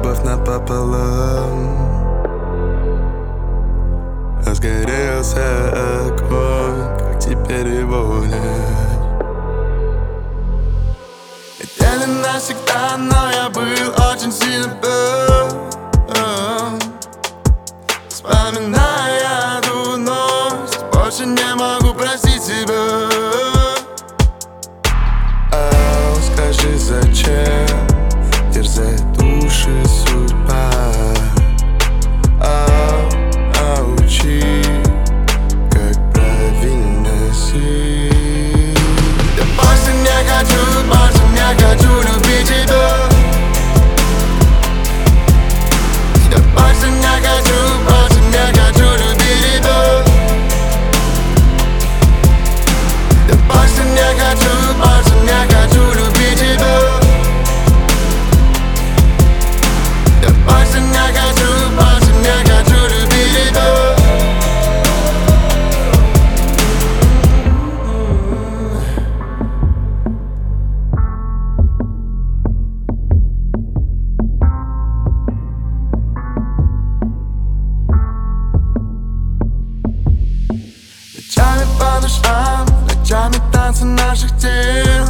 любовь напополам. Разгорелся огонь, как теперь его нет. Это не навсегда, но я был очень сильно пьян. Вспоминая ту ночь, больше не могу простить себя. Скажи, зачем терзает души судьба? Учи, как правильно жить. Я больше не хочу любить тебя. Я больше не хочу любить тебя. Я больше не хочу любить тебя. Я больше не хочу любить тебя. Ночами по душам, ночами танцы наших тел.